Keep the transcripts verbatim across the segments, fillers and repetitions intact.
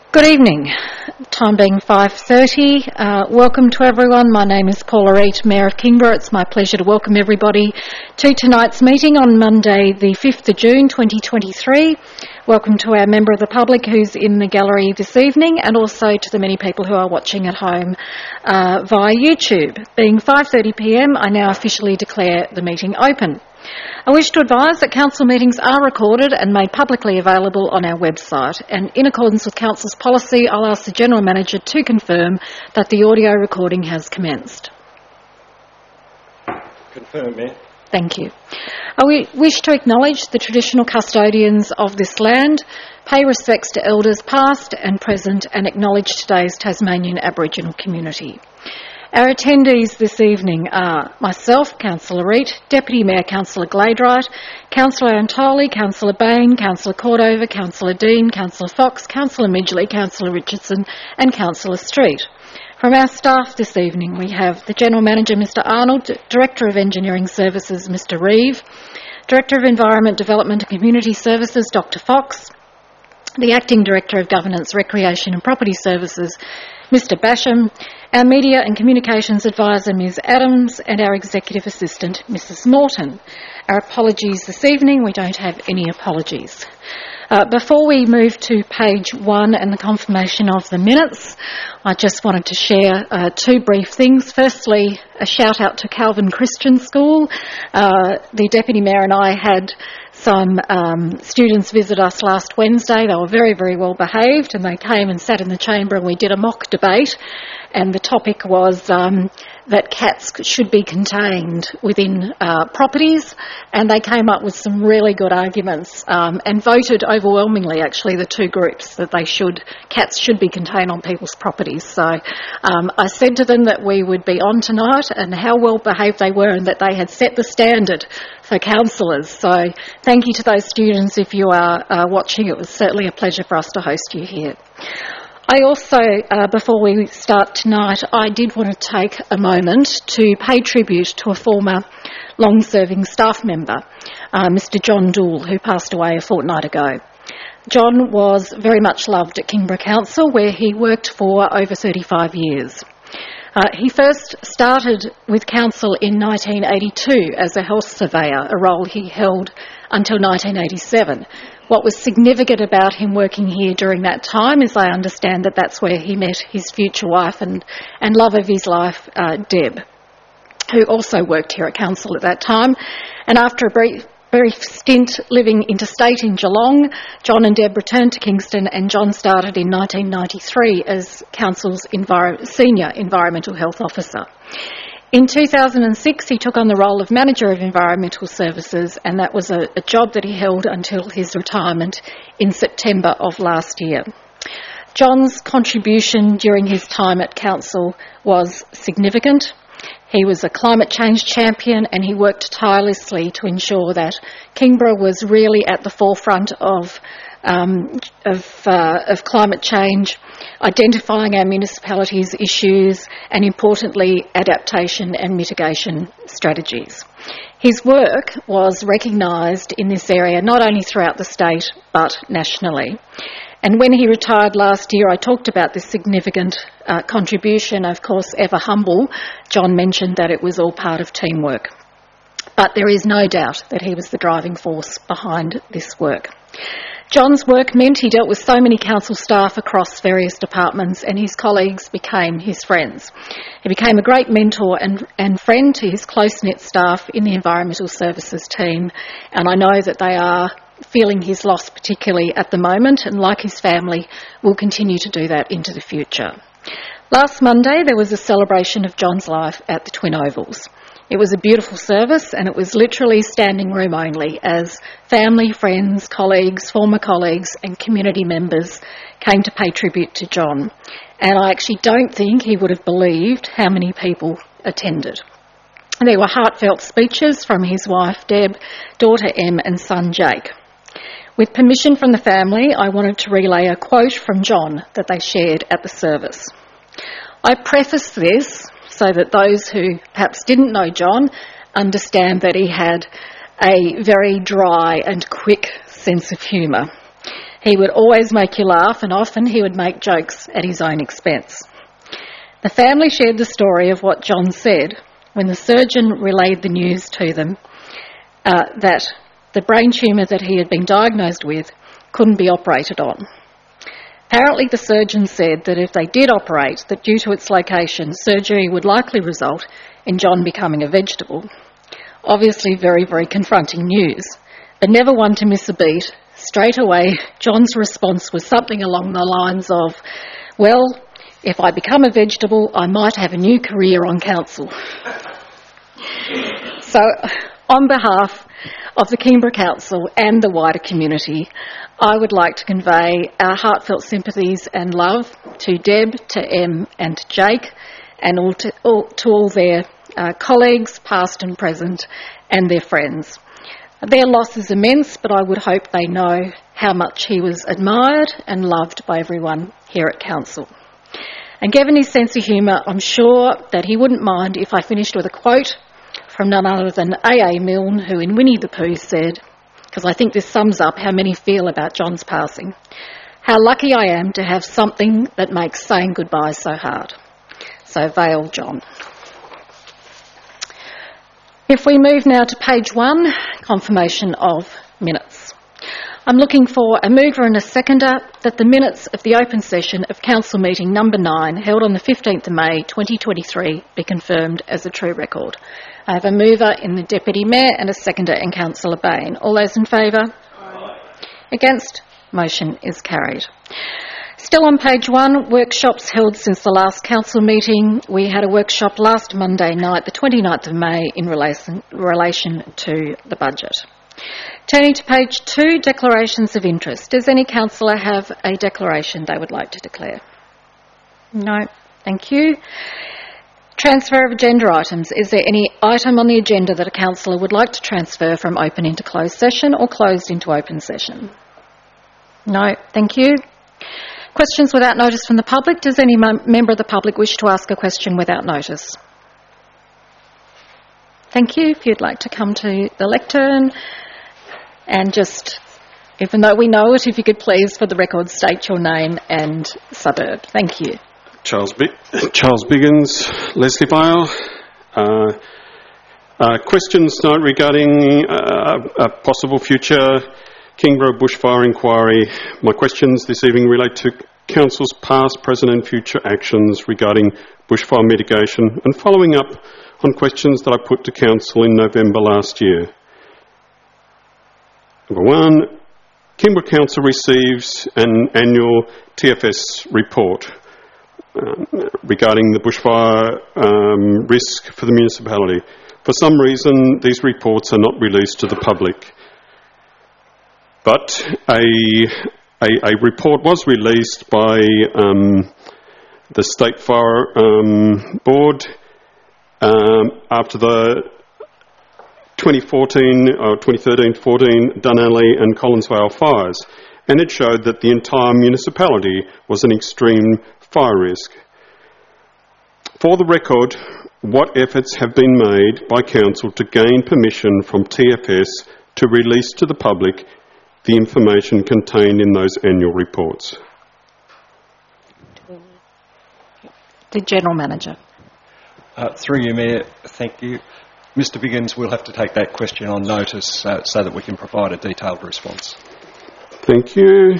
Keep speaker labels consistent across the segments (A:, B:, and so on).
A: Good evening. Time being five thirty. Uh, welcome to everyone. My name is Paula Reid, Mayor of Kingborough. It's my pleasure to welcome everybody to tonight's meeting on Monday the fifth of June twenty twenty-three. Welcome to our member of the public who's in the gallery this evening, and also to the many people who are watching at home uh, via YouTube. Being five thirty p m, I now officially declare the meeting open. I wish to advise that council meetings are recorded and made publicly available on our website, and in accordance with council's policy, I'll ask the General Manager to confirm that the audio recording has commenced.
B: Confirm, Mayor.
A: Thank you. I wish to acknowledge the traditional custodians of this land, pay respects to elders past and present, and acknowledge today's Tasmanian Aboriginal community. Our attendees this evening are myself, Councillor Reid, Deputy Mayor Councillor Gladright, Councillor Antoli, Councillor Bain, Councillor Cordova, Councillor Dean, Councillor Fox, Councillor Midgley, Councillor Richardson and Councillor Street. From our staff this evening we have the General Manager Mr Arnold, Director of Engineering Services Mr Reeve, Director of Environment Development and Community Services Dr Fox, the Acting Director of Governance, Recreation and Property Services Mr Basham, our Media and Communications Advisor Ms Adams and our Executive Assistant Mrs Morton. Our apologies this evening, we don't have any apologies. Uh, before we move to page one and the confirmation of the minutes, I just wanted to share uh, two brief things. Firstly, a shout out to Calvin Christian School. Uh, the Deputy Mayor and I had some um, students visit us last Wednesday. They were very, very well behaved, and they came and sat in the chamber and we did a mock debate, and the topic was um, that cats should be contained within uh, properties, and they came up with some really good arguments um, and voted overwhelmingly, actually, the two groups, that they should, cats should be contained on people's properties. So um, I said to them that we would be on tonight and how well behaved they were, and that they had set the standard for councillors. So thank you to those students if you are uh, watching. It was certainly a pleasure for us to host you here. I also, uh, before we start tonight, I did want to take a moment to pay tribute to a former long-serving staff member, uh, Mr John Dool, who passed away a fortnight ago. John was very much loved at Kingborough Council, where he worked for over thirty-five years. Uh, he first started with council in nineteen eighty-two as a health surveyor, a role he held until nineteen eighty-seven. What was significant about him working here during that time is I understand that that's where he met his future wife and, and love of his life, uh, Deb, who also worked here at council at that time. And after a brief brief stint living interstate in Geelong, John and Deb returned to Kingston, and John started in nineteen ninety-three as council's enviro- senior environmental health officer. In two thousand six, he took on the role of Manager of Environmental Services, and that was a, a job that he held until his retirement in September of last year. John's contribution during his time at council was significant. He was a climate change champion, and he worked tirelessly to ensure that Kingborough was really at the forefront of um, of, uh, of climate change, identifying our municipalities' issues, and importantly, adaptation and mitigation strategies. His work was recognised in this area not only throughout the state but nationally. And when he retired last year, I talked about this significant uh, contribution. Of course, ever humble, John mentioned that it was all part of teamwork. But there is no doubt that he was the driving force behind this work. John's work meant he dealt with so many council staff across various departments, and his colleagues became his friends. He became a great mentor and, and friend to his close-knit staff in the Environmental Services team, and I know that they are feeling his loss particularly at the moment, and like his family, will continue to do that into the future. Last Monday there was a celebration of John's life at the Twin Ovals. It was a beautiful service, and it was literally standing room only as family, friends, colleagues, former colleagues and community members came to pay tribute to John. And I actually don't think he would have believed how many people attended. There were heartfelt speeches from his wife Deb, daughter Em and son Jake. With permission from the family, I wanted to relay a quote from John that they shared at the service. I preface this so that those who perhaps didn't know John understand that he had a very dry and quick sense of humour. He would always make you laugh, and often he would make jokes at his own expense. The family shared the story of what John said when the surgeon relayed the news to them uh, that the brain tumour that he had been diagnosed with couldn't be operated on. Apparently the surgeon said that if they did operate, that due to its location, surgery would likely result in John becoming a vegetable. Obviously very, very confronting news, but never one to miss a beat. Straight away, John's response was something along the lines of, well, if I become a vegetable, I might have a new career on council. So, on behalf of the Kingborough Council and the wider community, I would like to convey our heartfelt sympathies and love to Deb, to Em and to Jake, and all to, all, to all their uh, colleagues, past and present, and their friends. Their loss is immense, but I would hope they know how much he was admired and loved by everyone here at Council. And given his sense of humour, I'm sure that he wouldn't mind if I finished with a quote from none other than A A Milne, who in Winnie the Pooh said, because I think this sums up how many feel about John's passing, "How lucky I am to have something that makes saying goodbye so hard." So, Vale John. If we move now to page one, confirmation of minutes. I'm looking for a mover and a seconder that the minutes of the open session of Council meeting number nine, held on the fifteenth of May twenty twenty-three, be confirmed as a true record. I have a mover in the Deputy Mayor and a seconder in Councillor Bain. All those in favour? Aye. Against? Motion is carried. Still on page one, workshops held since the last council meeting. We had a workshop last Monday night, the twenty-ninth of May, in relation, relation to the budget. Turning to page two, declarations of interest. Does any councillor have a declaration they would like to declare? No, thank you. Transfer of agenda items. Is there any item on the agenda that a councillor would like to transfer from open into closed session or closed into open session? No, thank you. Questions without notice from the public. Does any mem- member of the public wish to ask a question without notice? Thank you. If you'd like to come to the lectern and just, even though we know it, if you could please, for the record, state your name and suburb. Thank you.
B: Charles, Bi- Charles Biggins, Leslie Vale. Uh, uh, questions tonight regarding uh, a possible future Kingborough bushfire inquiry. My questions this evening relate to Council's past, present and future actions regarding bushfire mitigation and following up on questions that I put to Council in November last year. Number one, Kingborough Council receives an annual T F S report um, regarding the bushfire um, risk for the municipality. For some reason, these reports are not released to the public. But a, a, a report was released by um, the State Fire um, Board um, after the twenty fourteen or twenty thirteen fourteen Dunalley and Collinsvale fires, and it showed that the entire municipality was an extreme fire risk. For the record, what efforts have been made by Council to gain permission from T F S to release to the public the information contained in those annual reports?
A: The General Manager.
C: Uh, through you, Mayor, thank you. Mister Biggins, we'll have to take that question on notice uh, so that we can provide a detailed response.
B: Thank you.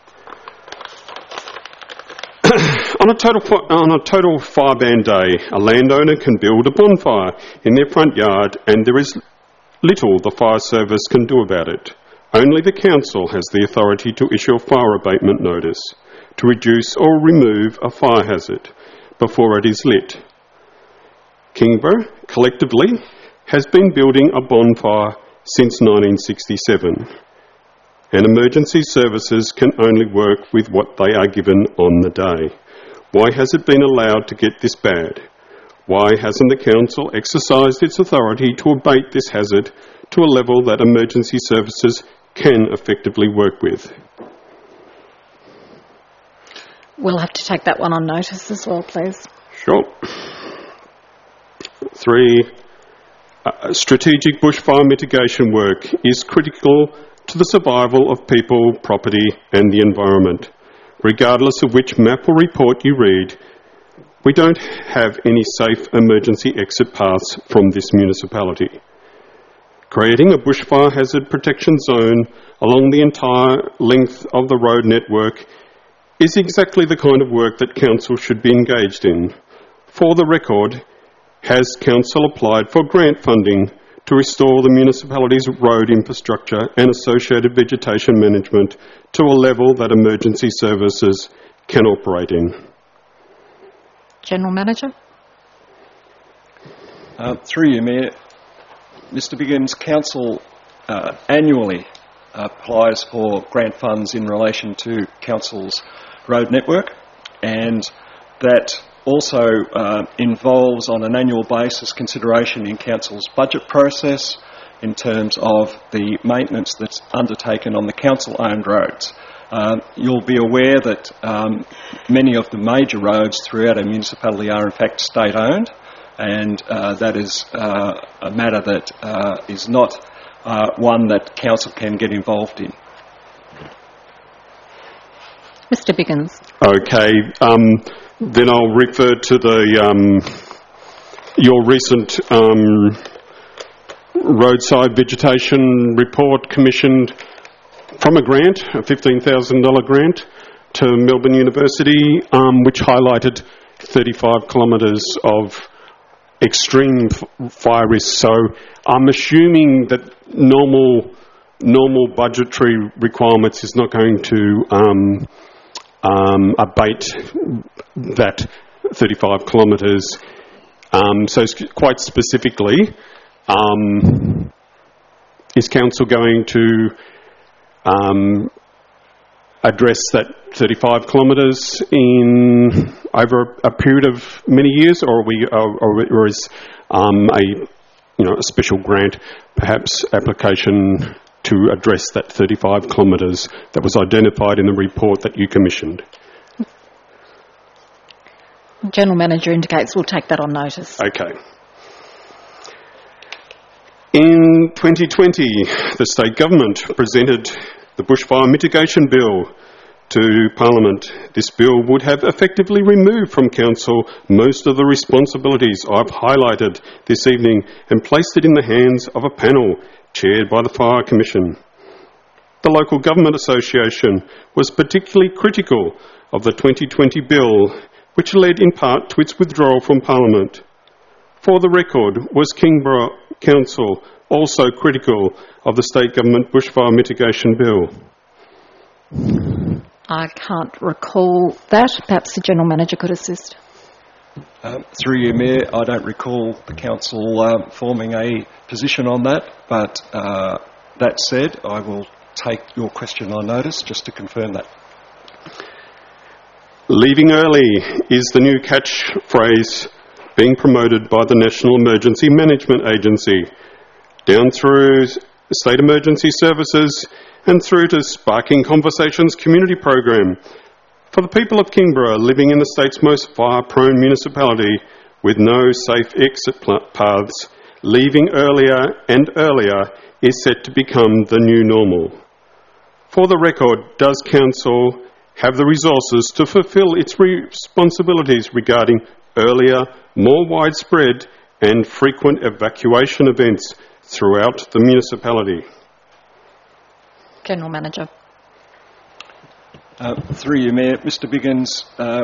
B: on, a total, on a total fire ban day, a landowner can build a bonfire in their front yard and there is little the fire service can do about it. Only the Council has the authority to issue a fire abatement notice to reduce or remove a fire hazard before it is lit. Kingborough, collectively, has been building a bonfire since nineteen sixty-seven, and emergency services can only work with what they are given on the day. Why has it been allowed to get this bad? Why hasn't the Council exercised its authority to abate this hazard to a level that emergency services can effectively work with?
A: We'll have to take that one on notice as well, please.
B: Sure. Three, uh, strategic bushfire mitigation work is critical to the survival of people, property and the environment. Regardless of which map or report you read, we don't have any safe emergency exit paths from this municipality. Creating a bushfire hazard protection zone along the entire length of the road network is exactly the kind of work that Council should be engaged in. For the record, has Council applied for grant funding to restore the municipality's road infrastructure and associated vegetation management to a level that emergency services can operate in?
A: General Manager.
C: Uh, through you, Mayor. Mister Biggins, Council uh, annually applies for grant funds in relation to Council's road network, and that also uh, involves on an annual basis consideration in Council's budget process in terms of the maintenance that's undertaken on the Council-owned roads. Um, you'll be aware that um, many of the major roads throughout our municipality are in fact state-owned, and uh, that is uh, a matter that uh, is not uh, one that Council can get involved in.
A: Mister Biggins.
B: Okay, um, then I'll refer to the um, your recent um, roadside vegetation report commissioned from a grant, a fifteen thousand dollars grant to Melbourne University, um, which highlighted thirty-five kilometres of extreme f- fire risk. So I'm assuming that normal normal budgetary requirements is not going to um, um, abate that thirty-five kilometres. Um, so quite specifically, um, is Council going to um, address that thirty-five kilometres in over a, a period of many years, or are we, or, or is um, a you know a special grant, perhaps application to address that thirty-five kilometres that was identified in the report that you commissioned?
A: General Manager indicates we'll take that on notice.
B: Okay. In twenty twenty, the state government presented the Bushfire Mitigation Bill to Parliament. This bill would have effectively removed from Council most of the responsibilities I've highlighted this evening and placed it in the hands of a panel chaired by the Fire Commission. The Local Government Association was particularly critical of the twenty twenty bill, which led in part to its withdrawal from Parliament. For the record, was Kingborough Council also critical of the State Government Bushfire Mitigation Bill?
A: I can't recall that. Perhaps the General Manager could assist.
C: Um, through you, Mayor, I don't recall the Council uh, forming a position on that, but uh, that said, I will take your question on notice just to confirm that.
B: Leaving early is the new catchphrase being promoted by the National Emergency Management Agency, down through State Emergency Services and through to Sparking Conversations community program. For the people of Kingborough living in the state's most fire-prone municipality with no safe exit paths, leaving earlier and earlier is set to become the new normal. For the record, does Council have the resources to fulfil its responsibilities regarding earlier, more widespread and frequent evacuation events throughout the municipality?
A: General Manager.
C: Uh, through you, Mayor. Mister Biggins, uh,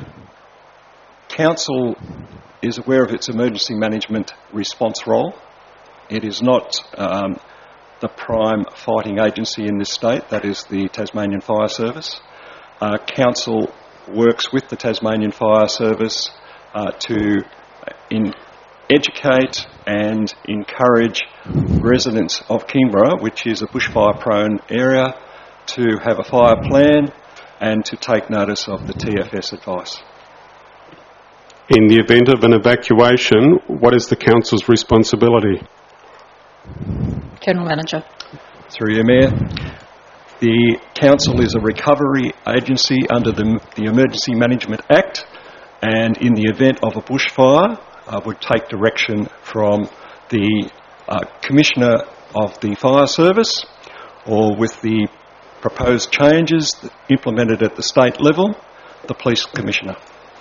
C: Council is aware of its emergency management response role. It is not um, the prime fighting agency in this state, that is the Tasmanian Fire Service. Uh, Council works with the Tasmanian Fire Service uh, to in educate and encourage residents of Kingborough, which is a bushfire-prone area, to have a fire plan and to take notice of the T F S advice.
B: In the event of an evacuation, what is the Council's responsibility?
A: General Manager.
C: Through you, Mayor. The Council is a recovery agency under the, the Emergency Management Act, and in the event of a bushfire, uh, would take direction from the uh, Commissioner of the Fire Service or with the proposed changes implemented at the state level, the Police Commissioner?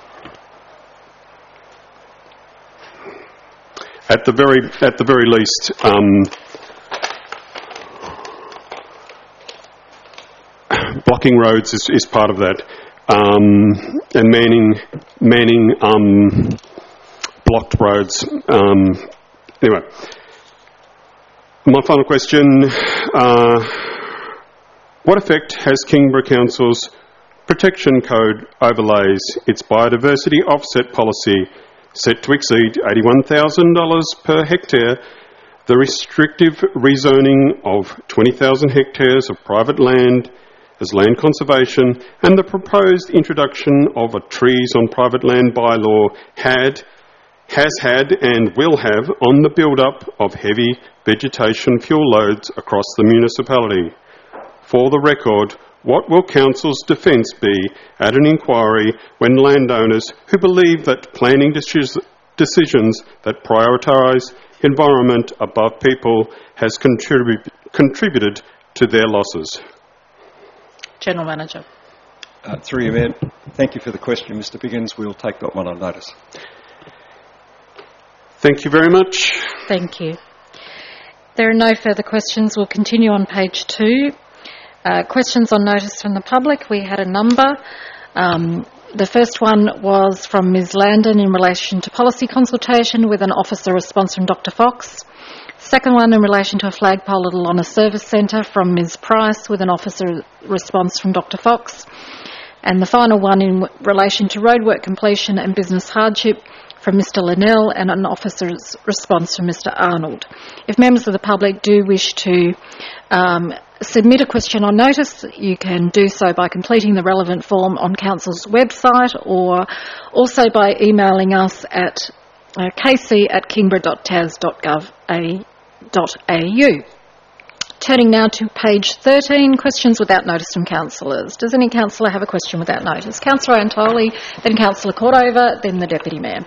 B: At the very, at the very least, um, blocking roads is, is part of that, um, and manning, manning um, blocked roads. Um, anyway, my final question: uh, what effect has Kingborough Council's Protection Code overlays its biodiversity offset policy, set to exceed eighty-one thousand dollars per hectare, the restrictive rezoning of twenty thousand hectares of private land as land conservation, and the proposed introduction of a trees on private land bylaw had, has had and will have on the build-up of heavy vegetation fuel loads across the municipality? For the record, what will Council's defence be at an inquiry when landowners who believe that planning decis- decisions that prioritise environment above people has contribu- contributed to their losses?
A: General Manager.
C: Uh, through you, Mayor. Thank you for the question, Mister Biggins. We'll take that one on notice.
B: Thank you very much.
A: Thank you. There are no further questions. We'll continue on page two. Uh, questions on notice from the public. We had a number. Um, the first one was from Miz Landon in relation to policy consultation with an officer response from Doctor Fox. Second one in relation to a flagpole at Alona Service Centre from Miz Price with an officer response from Doctor Fox. And the final one in w- relation to roadwork completion and business hardship from Mister Linnell and an officer's response from Mister Arnold. If members of the public do wish to um, submit a question on notice, you can do so by completing the relevant form on Council's website or also by emailing us at uh, kc at kingborough dot tas dot gov dot a u. Turning now to page thirteen, questions without notice from councillors. Does any councillor have a question without notice? Councillor Antoli, then Councillor Cordova, then the Deputy Mayor.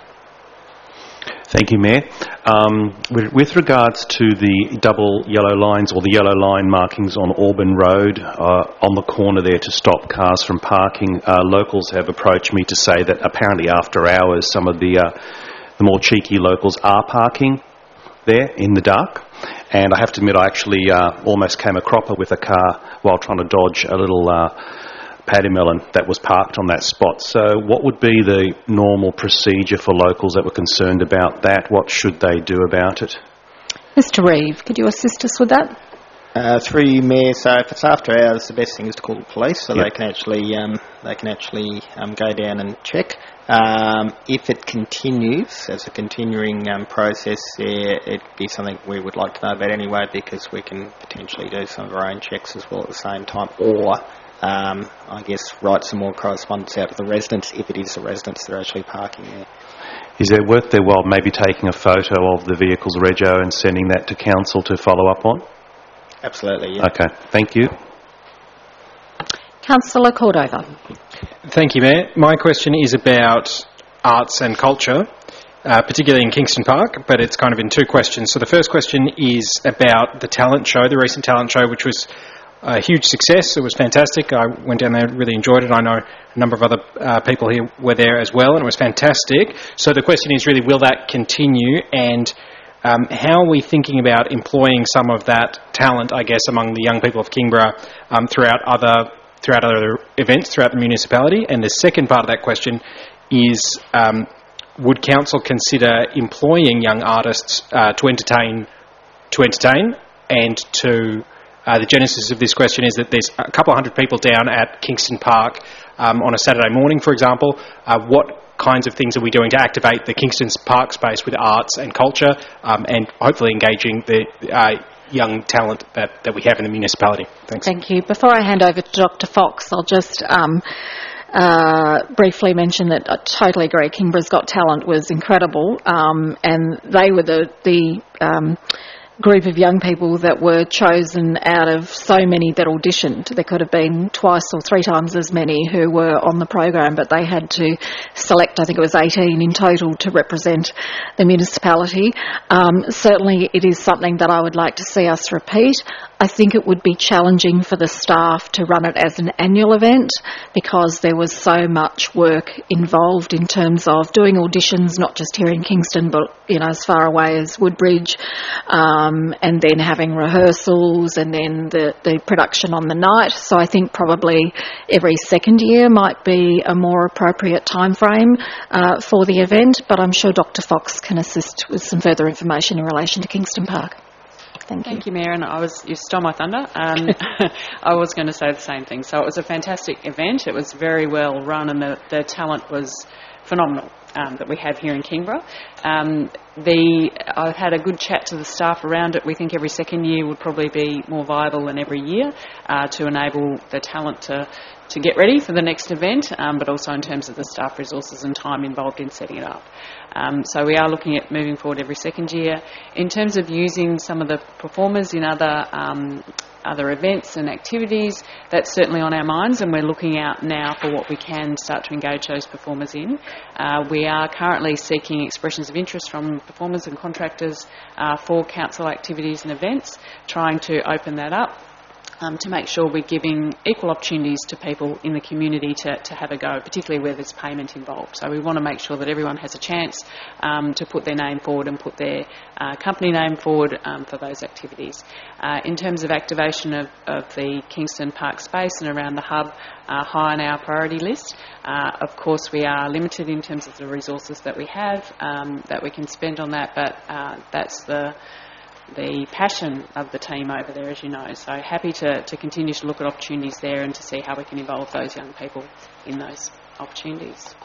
D: Thank you, Mayor. Um, with, with regards to the double yellow lines or the yellow line markings on Auburn Road, uh, on the corner there to stop cars from parking, uh, locals have approached me to say that apparently after hours some of the, uh, the more cheeky locals are parking there in the dark. And I have to admit I actually uh, almost came a cropper with a car while trying to dodge a little uh, paddy melon that was parked on that spot. So what would be the normal procedure for locals that were concerned about that? What should they do about it?
A: Mister Reeve, could you assist us with that?
E: Uh, through you, Mayor. So if it's after hours, the best thing is to call the police, so
D: yep.
E: they can actually um, they can actually um, go down and check. Um, if it continues as a continuing um, process, there it'd be something we would like to know about anyway, because we can potentially do some of our own checks as well at the same time, or um, I guess write some more correspondence out to the residents if it is the residents that are actually parking there.
D: Is there worth their while maybe taking a photo of the vehicle's rego and sending that to council to follow up on?
E: Absolutely, yeah.
D: Okay, thank you.
A: Councillor Cordova.
F: Thank you, Mayor. My question is about arts and culture, uh, particularly in Kingston Park, but it's kind of in two questions. So the first question is about the talent show, the recent talent show, which was a huge success. It was fantastic. I went down there and really enjoyed it. I know a number of other uh, people here were there as well, and it was fantastic. So the question is really, will that continue? And um, how are we thinking about employing some of that talent, I guess, among the young people of Kingborough um, throughout other throughout other events throughout the municipality? And the second part of that question is, um, would council consider employing young artists uh, to entertain, to entertain, and to uh, the genesis of this question is that there's a couple of hundred people down at Kingston Park um, on a Saturday morning, for example. Uh, what kinds of things are we doing to activate the Kingston Park space with arts and culture, um, and hopefully engaging the uh, young talent that, that we have in the municipality? Thanks.
A: Thank you. Before I hand over to Doctor Fox, I'll just um, uh, briefly mention that I totally agree. Kingborough's Got Talent was incredible, um, and they were the, the um, group of young people that were chosen out of so many that auditioned. There could have been twice or three times as many who were on the program, but they had to select, I think it was eighteen in total, to represent the municipality. Um, certainly it is something that I would like to see us repeat. I I think it would be challenging for the staff to run it as an annual event because there was so much work involved in terms of doing auditions, not just here in Kingston, but you know as far away as Woodbridge, um, and then having rehearsals and then the, the production on the night. So I think probably every second year might be a more appropriate time frame uh, for the event, but I'm sure Doctor Fox can assist with some further information in relation to Kingston Park. Thank you.
G: Thank you, Mayor. And I was, you stole my thunder. Um, I was going to say the same thing. So it was a fantastic event. It was very well run and the, the talent was phenomenal um, that we have here in Kingborough. Um, the, I've had a good chat to the staff around it. We think every second year would probably be more viable than every year uh, to enable the talent to to get ready for the next event, um, but also in terms of the staff resources and time involved in setting it up. Um, so we are looking at moving forward every second year. In terms of using some of the performers in other um, other events and activities, that's certainly on our minds, and we're looking out now for what we can start to engage those performers in. Uh, we are currently seeking expressions of interest from performers and contractors uh, for council activities and events, trying to open that up. Um, to make sure we're giving equal opportunities to people in the community to, to have a go, particularly where there's payment involved. So we want to make sure that everyone has a chance um, to put their name forward and put their uh, company name forward um, for those activities. Uh, in terms of activation of, of the Kingston Park space and around the hub, uh, high on our priority list. Uh, of course, we are limited in terms of the resources that we have, um, that we can spend on that, but uh, that's the the passion of the team over there, as you know. So happy to, to continue to look at opportunities there and to see how we can involve those young people in those opportunities.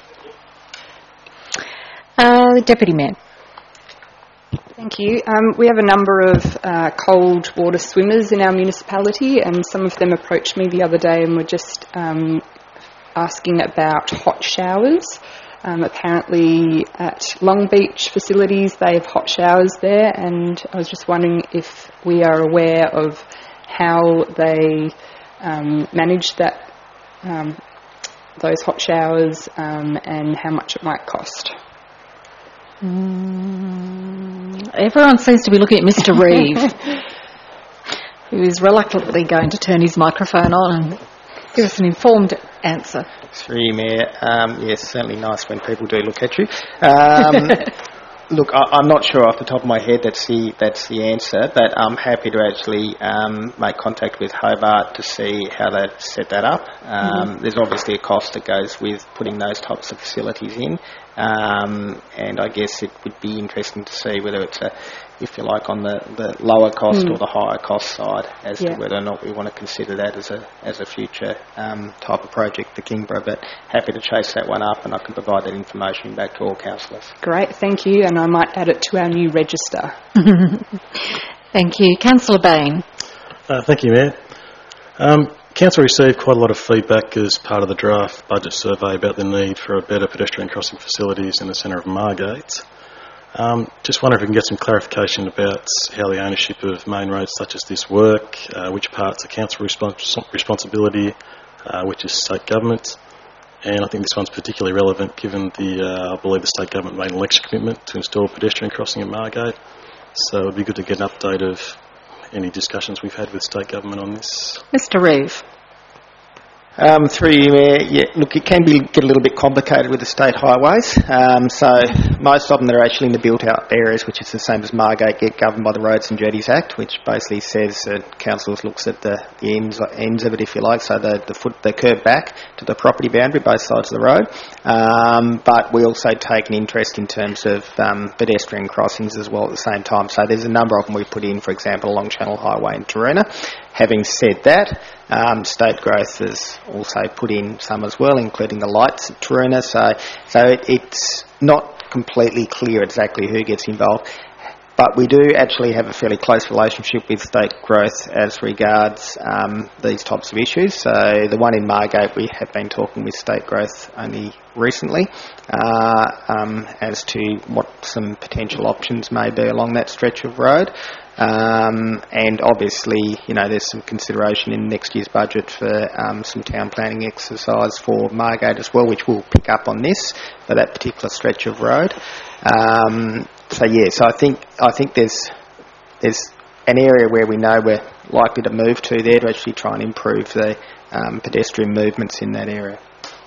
A: Uh, Deputy Mayor.
H: Thank you. Um, we have a number of uh, cold water swimmers in our municipality, and some of them approached me the other day and were just um, asking about hot showers. Um, apparently at Long Beach facilities they have hot showers there, and I was just wondering if we are aware of how they um, manage that um, those hot showers um, and how much it might cost.
A: Mm, everyone seems to be looking at Mister Reeve, who is reluctantly going to turn his microphone on and give us an informed answer.
E: Through you, Mayor. Um, yes, certainly nice when people do look at you. Um, look, I, I'm not sure off the top of my head that's the that's the answer, but I'm happy to actually um, make contact with Hobart to see how they set that up. Um, mm-hmm. There's obviously a cost that goes with putting those types of facilities in, um, and I guess it would be interesting to see whether it's a, if you like, on the, the lower cost mm. or the higher cost side as yeah. to whether or not we want to consider that as a as a future um, type of project for Kingborough. But happy to chase that one up, and I can provide that information back to all councillors.
H: Great, thank you, and I might add it to our new register.
A: Thank you. Councillor Bain.
I: Uh, thank you, Mayor. Um, Council received quite a lot of feedback as part of the draft budget survey about the need for a better pedestrian crossing facilities in the centre of Margate. Um, just wonder if we can get some clarification about how the ownership of main roads such as this work, uh, which parts are council respons- responsibility, uh, which is state government, and I think this one's particularly relevant given the, uh, I believe the state government made an election commitment to install a pedestrian crossing at Margate, so it would be good to get an update of any discussions we've had with state government on this.
A: Mister Reeve.
E: Um, through you, Mayor, yeah, look, it can be, get a little bit complicated with the state highways. Um, so most of them that are actually in the built-out areas, which is the same as Margate, get governed by the Roads and Jetties Act, which basically says that council looks at the, the ends, ends of it, if you like, so the, the foot, the curve back to the property boundary, both sides of the road. Um, but we also take an interest in terms of um, pedestrian crossings as well at the same time. So there's a number of them we put in, for example, along Channel Highway in Taroona. Having said that, um, State Growth has also put in some as well, including the lights at Taroona. So, so it, it's not completely clear exactly who gets involved. But we do actually have a fairly close relationship with State Growth as regards um, these types of issues. So the one in Margate, we have been talking with State Growth only recently uh, um, as to what some potential options may be along that stretch of road. Um, and obviously, you know, there's some consideration in next year's budget for um, some town planning exercise for Margate as well, which will pick up on this for that particular stretch of road. Um, so yeah, so I think I think there's there's an area where we know we're likely to move to there to actually try and improve the um, pedestrian movements in that area.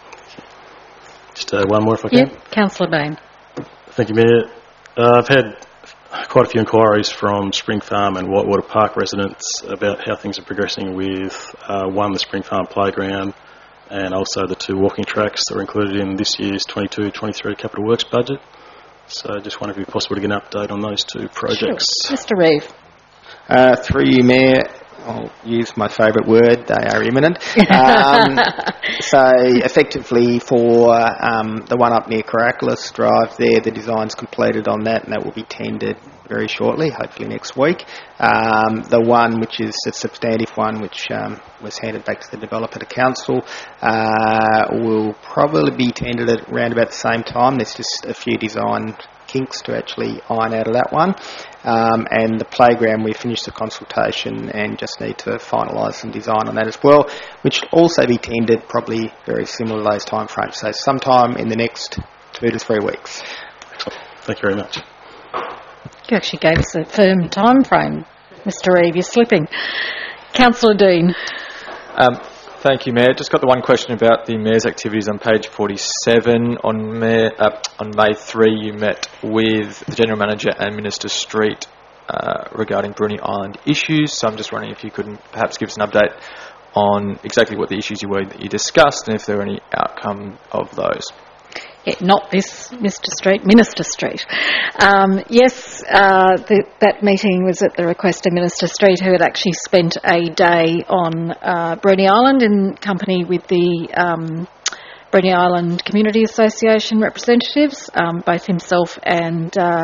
I: Just uh, one more if I can.
A: Yep, Councillor Bain.
I: Thank you, Mayor. Uh, I've had quite a few inquiries from Spring Farm and Whitewater Park residents about how things are progressing with, uh, one, the Spring Farm playground, and also the two walking tracks that were included in this year's twenty-two twenty-three Capital Works budget. So I just wonder if it would be possible to get an update on those two projects.
A: Sure. Mister Reeve.
E: Uh, through you, Mayor, I'll use my favourite word, they are imminent. Um, so effectively for um, the one up near Caracalis Drive there, the design's completed on that and that will be tendered very shortly, hopefully next week. Um, the one which is a substantive one which um, was handed back to the developer to council uh, will probably be tendered at around about the same time. There's just a few design kinks to actually iron out of that one. Um, and the playground, we finished the consultation and just need to finalise some design on that as well, which will also be tendered probably very similar to those time frames. So sometime in the next two to three weeks.
I: Thank you very much.
A: You actually gave us a firm time frame, Mister Reeve. You're slipping. Councillor Dean.
J: Um, Thank you, Mayor. Just got the one question about the Mayor's activities on page forty-seven. On May, uh, on May third, you met with the General Manager and Minister Street uh, regarding Bruny Island issues. So I'm just wondering if you could perhaps give us an update on exactly what the issues you were that you discussed and if there were any outcome of those.
A: Yeah, not this Mister Street, Minister Street. Um, yes, uh, the, that meeting was at the request of Minister Street, who had actually spent a day on uh, Bruny Island in company with the um, Bruny Island Community Association representatives, um, both himself and uh,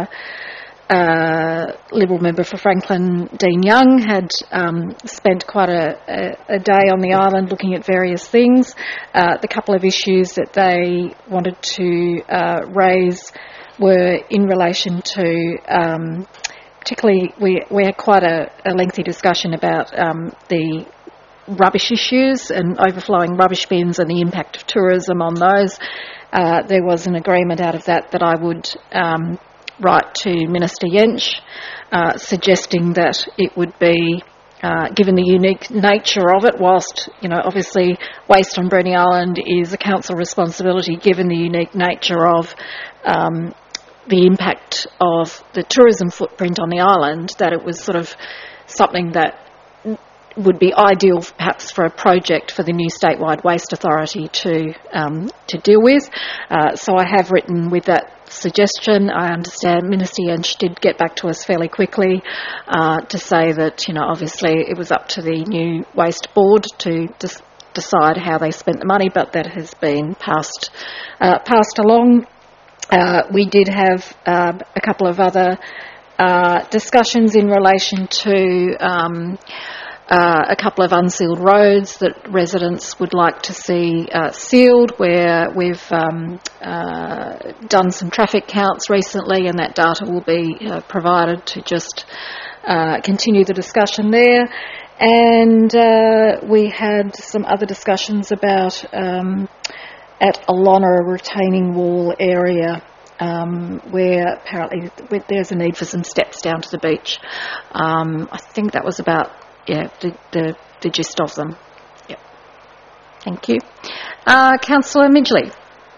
A: uh, Liberal member for Franklin, Dean Young, had um, spent quite a, a, a day on the island looking at various things. Uh, the couple of issues that they wanted to uh, raise were in relation to, um, particularly we, we had quite a, a lengthy discussion about um, the rubbish issues and overflowing rubbish bins and the impact of tourism on those. Uh, there was an agreement out of that that I would um, write to Minister Jentzsch, uh, suggesting that it would be, uh, given the unique nature of it, whilst, you know, obviously waste on Bruny Island is a council responsibility, given the unique nature of um, the impact of the tourism footprint on the island, that it was sort of something that would be ideal perhaps for a project for the new statewide waste authority to um, to deal with. Uh, so I have written with that suggestion. I understand Minister Jentzsch did get back to us fairly quickly uh, to say that, you know, obviously it was up to the new waste board to dis- decide how they spent the money, but that has been passed uh, passed along. Uh, we did have uh, a couple of other uh, discussions in relation to um, Uh, a couple of unsealed roads that residents would like to see uh, sealed, where we've um, uh, done some traffic counts recently, and that data will be uh, provided to just uh, continue the discussion there. And uh, we had some other discussions about um, at Alona, a retaining wall area, Um, where apparently there's a need for some steps down to the beach. Um, I think that was about Yeah, the, the, the gist of them. Yep. Thank you. Uh, Councillor Midgley.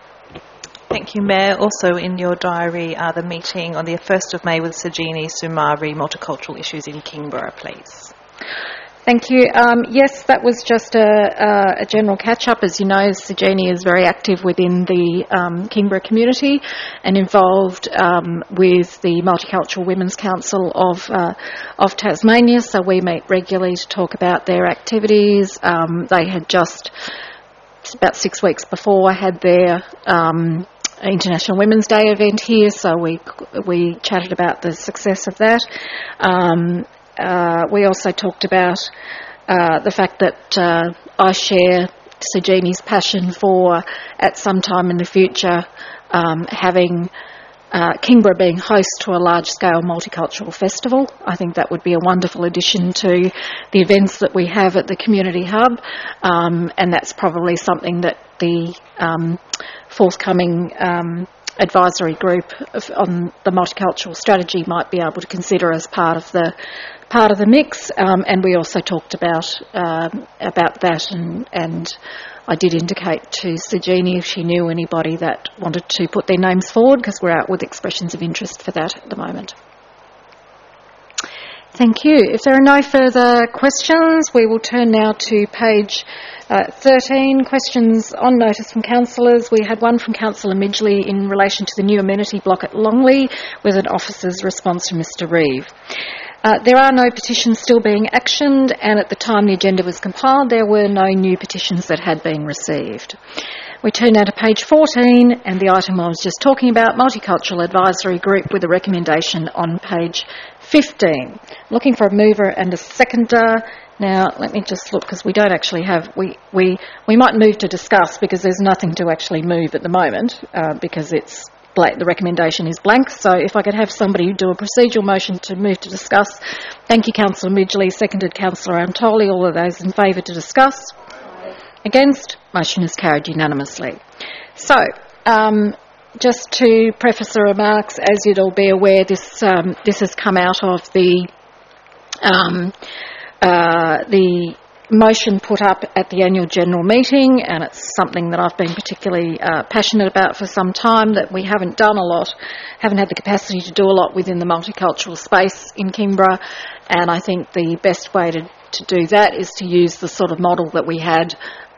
K: Thank you, Mayor. Also in your diary are the meeting on the first of May with Sajini Sumari, multicultural issues in Kingborough, please.
A: Thank you. Um, yes, that was just a, a, a general catch-up. As you know, Sajini is very active within the um, Kingborough community and involved um, with the Multicultural Women's Council of uh, of Tasmania, so we meet regularly to talk about their activities. Um, they had just, about six weeks before, had their um, International Women's Day event here, so we we chatted about the success of that. Um, Uh, we also talked about uh, the fact that uh, I share Sajini's passion for, at some time in the future, um, having uh, Kingborough being host to a large-scale multicultural festival. I think that would be a wonderful addition to the events that we have at the Community Hub, um, and that's probably something that the um, forthcoming um, advisory group of, on the multicultural strategy might be able to consider as part of the part of the mix. Um, and we also talked about um, about that, and, and I did indicate to Sajini if she knew anybody that wanted to put their names forward, because we're out with expressions of interest for that at the moment. Thank you. If there are no further questions, we will turn now to page uh, thirteen, questions on notice from councillors. We had one from Councillor Midgley in relation to the new amenity block at Longley, with an officer's response from Mr Reeve. Uh, there are no petitions still being actioned, and at the time the agenda was compiled, there were no new petitions that had been received. We turn now to page fourteen, and the item I was just talking about, Multicultural Advisory Group, with a recommendation on page fifteen. Looking for a mover and a seconder. Now, let me just look, because we don't actually have... We, we, we might move to discuss, because there's nothing to actually move at the moment, uh, because it's blank, the recommendation is blank. So if I could have somebody do a procedural motion to move to discuss. Thank you, Councillor Midgley. Seconded, Councillor Antoli. All of those in favour to discuss? Against? Motion is carried unanimously. So, um, just to preface the remarks, as you'd all be aware, this um, this has come out of the um, uh, the motion put up at the annual general meeting, and it's something that I've been particularly uh, passionate about for some time, that we haven't done a lot, haven't had the capacity to do a lot within the multicultural space in Kingborough, and I think the best way to, to do that is to use the sort of model that we had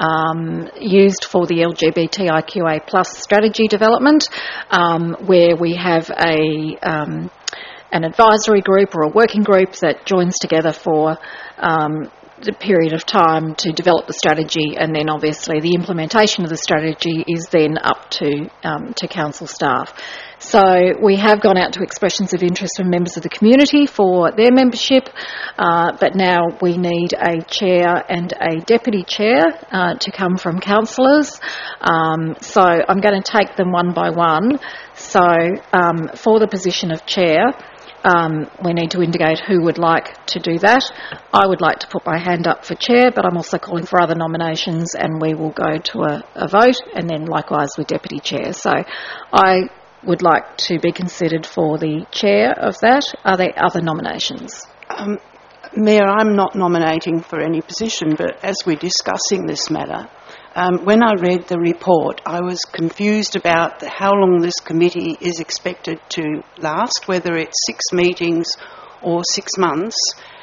A: um, used for the L G B T I Q A plus strategy development, um, where we have a um, an advisory group or a working group that joins together for um, the period of time to develop the strategy, and then obviously the implementation of the strategy is then up to um, to council staff. So we have gone out to expressions of interest from members of the community for their membership, uh, but now we need a chair and a deputy chair uh, to come from councillors. Um, so I'm going to take them one by one. So um, for the position of chair, Um, we need to indicate who would like to do that. I would like to put my hand up for chair, but I'm also calling for other nominations, and we will go to a, a vote, and then likewise with deputy chair. So I would like to be considered for the chair of that. Are there other nominations?
L: Um, Mayor, I'm not nominating for any position, but as we're discussing this matter, Um, when I read the report, I was confused about the, how long this committee is expected to last, whether it's six meetings or six months,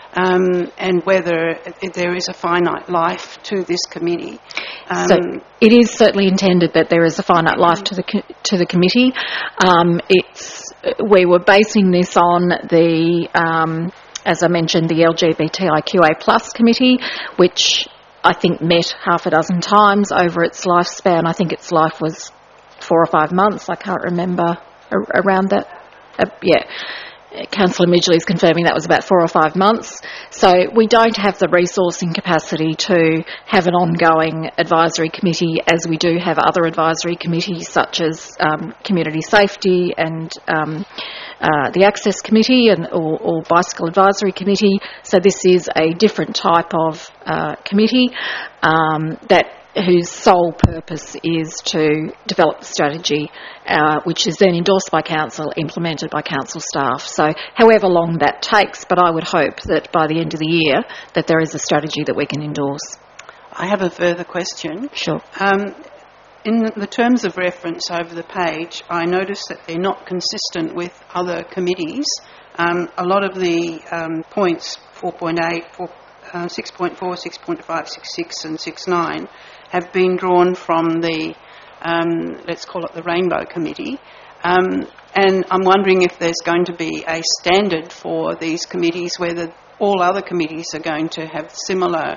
L: um, and whether there is a finite life to this committee. Um,
A: so it is certainly intended that there is a finite life to the co- to the committee. Um, it's we were basing this on the, um, as I mentioned, the L G B T I Q A plus committee, which I think met half a dozen times over its lifespan. I think its life was four or five months. I can't remember around that. Uh, yeah, Councillor Midgley is confirming that was about four or five months. So we don't have the resourcing capacity to have an ongoing advisory committee, as we do have other advisory committees such as um, community safety and um, uh, the Access Committee and or, or Bicycle Advisory Committee. So this is a different type of uh, committee um, that whose sole purpose is to develop the strategy, uh, which is then endorsed by council, implemented by council staff. So however long that takes, but I would hope that by the end of the year that there is a strategy that we can endorse.
L: I have a further question.
A: Sure.
L: Um, in the terms of reference over the page, I notice that they're not consistent with other committees. Um, a lot of the um, points, four point eight, four, uh, six point four, six point five, six point six and six point nine, have been drawn from the, um, let's call it the Rainbow Committee. Um, and I'm wondering if there's going to be a standard for these committees, whether all other committees are going to have similar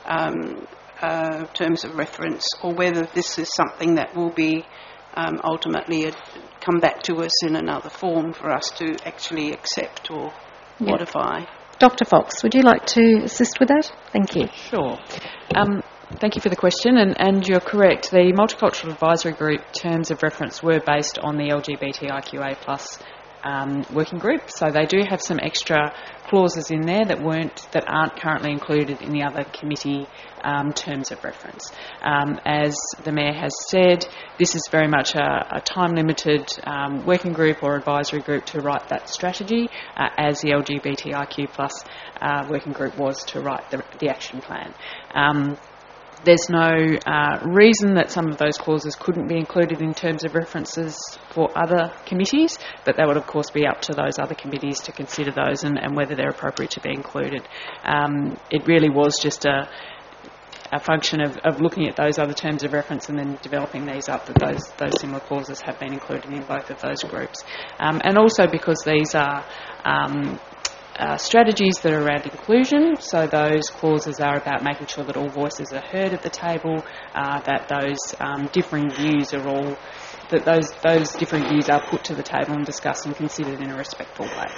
L: um, uh, terms of reference, or whether this is something that will be um, ultimately a, come back to us in another form for us to actually accept or
A: yeah.
L: modify.
A: Doctor Fox, would you like to assist with that? Thank you.
G: Sure. Um, Thank you for the question, and, and you're correct. The Multicultural Advisory Group terms of reference were based on the L G B T I Q A plus um, working group. So they do have some extra clauses in there that weren't that aren't currently included in the other committee um, terms of reference. Um, as the Mayor has said, this is very much a, a time-limited um, working group or advisory group to write that strategy, uh, as the L G B T I Q plus uh, working group was to write the, the action plan. Um, There's no uh, reason that some of those clauses couldn't be included in terms of references for other committees, but that would of course be up to those other committees to consider those and, and whether they're appropriate to be included. Um, it really was just a, a function of, of looking at those other terms of reference and then developing these up, that those, those similar clauses have been included in both of those groups. Um, and also because these are um, Uh, strategies that are around inclusion, so those clauses are about making sure that all voices are heard at the table, uh, that those um, differing views are all, that those those different views are put to the table and discussed and considered in a respectful way.